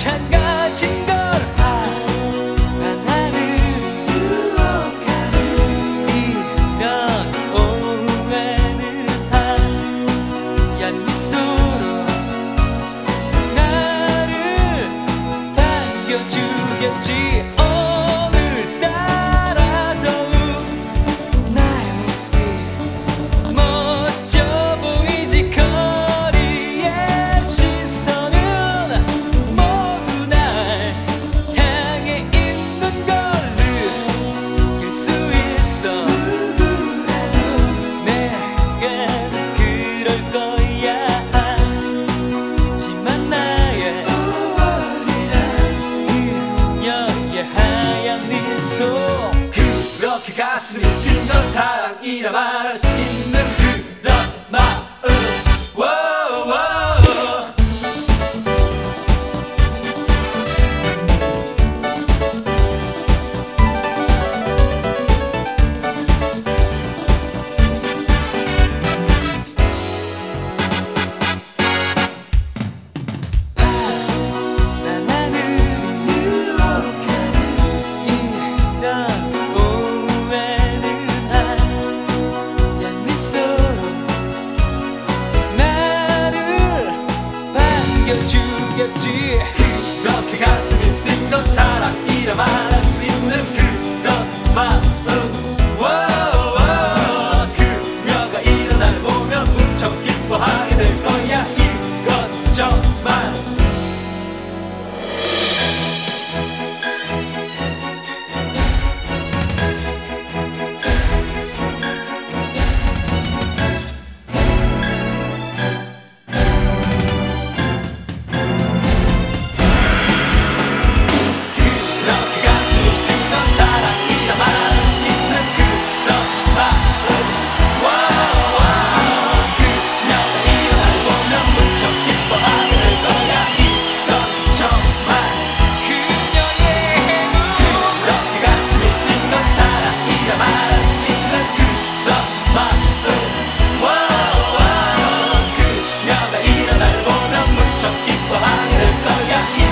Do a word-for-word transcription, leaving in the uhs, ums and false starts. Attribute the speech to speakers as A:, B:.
A: 마찬가지인 걸 아, 난 하늘이 유혹하는 이런 오후에는 하얀 미소로 나를 반겨주겠지. 오늘따라 더욱 나의 모습이 멋져 보이지. 거리의 시선은 모두 날 향해 있는 걸 느낄 수 있어. 누구라도 내가 그럴 거야. 하지만 나의 소원이란 그녀의 하얀 미소. 그렇게 가슴이 뛴 건 사랑이라 말할 수 있는 그런 마음. 워워. 난 하늘이 유혹하는 이런 오후에는 하얀 미소로 나를 반겨주겠지. 그렇게 가슴이 뛴 건 사랑이라 말할 수 있는 그런 마음. 워워. 그녀가 일어날 보면 무척 기뻐하게 될 거야. 이건 정말 그렇게 가슴이 뛴 건 사랑이라 말할 수 있는 그런 마음. 워워. 그녀가 일어날 보면 무척 기뻐하게 될 거야. 이건 정말 그녀의 행운. 그렇게 가슴이 뛴 건 사랑이라 말할 수 있는 그런 마음. 워워. 그녀가 일어날 보면 무척 기뻐하게 될 거야.